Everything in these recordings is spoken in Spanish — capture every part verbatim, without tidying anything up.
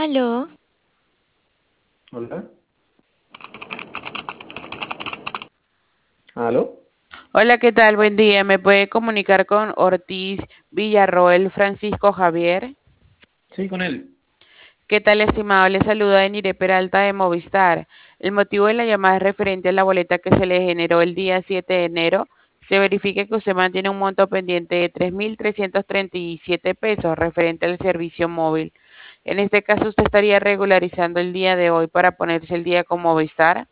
Aló, Hola. ¿Aló? Hola, ¿qué tal? Buen día. ¿Me puede comunicar con Ortiz Villarroel Francisco Javier? Sí, con él. ¿Qué tal, estimado? Le saluda Enire Peralta de Movistar. El motivo de la llamada es referente a la boleta que se le generó el día siete de enero. Se verifica que usted mantiene un monto pendiente de tres mil trescientos treinta y siete pesos referente al servicio móvil. En este caso, usted estaría regularizando el día de hoy para ponerse el día con Movistar.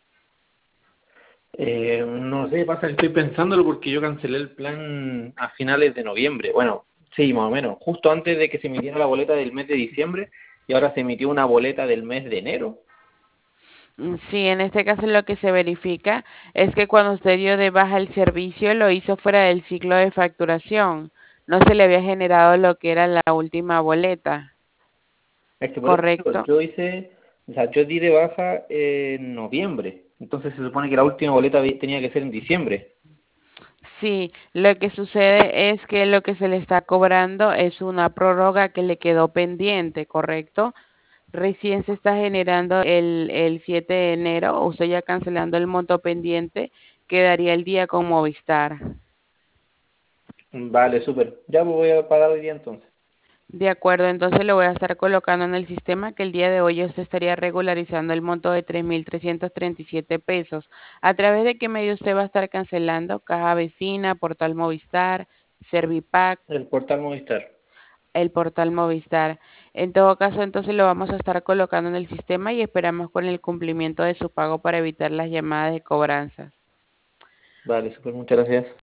Eh, no sé, pasa que estoy pensándolo porque yo cancelé el plan a finales de noviembre. Bueno, sí, más o menos. Justo antes de que se emitiera la boleta del mes de diciembre y ahora se emitió una boleta del mes de enero. Mm, Sí, en este caso lo que se verifica es que cuando usted dio de baja el servicio lo hizo fuera del ciclo de facturación. No se le había generado lo que era la última boleta, Es que por eso digo, ¿correcto? yo hice, o sea, yo di de baja en noviembre. Entonces se supone que la última boleta vi- tenía que ser en diciembre. Sí, lo que sucede es que lo que se le está cobrando es una prórroga que le quedó pendiente, ¿correcto? Recién se está generando el, el siete de enero, usted ya cancelando el monto pendiente, quedaría el día con Movistar. Vale, súper. Ya pues voy a pagar hoy día entonces. De acuerdo, entonces lo voy a estar colocando en el sistema que el día de hoy usted estaría regularizando el monto de tres mil trescientos treinta y siete pesos. ¿A través de qué medio usted va a estar cancelando? Caja Vecina, Portal Movistar, Servipack, El portal Movistar. el Portal Movistar. En todo caso, entonces lo vamos a estar colocando en el sistema y esperamos con el cumplimiento de su pago para evitar las llamadas de cobranzas. Vale, súper, muchas gracias.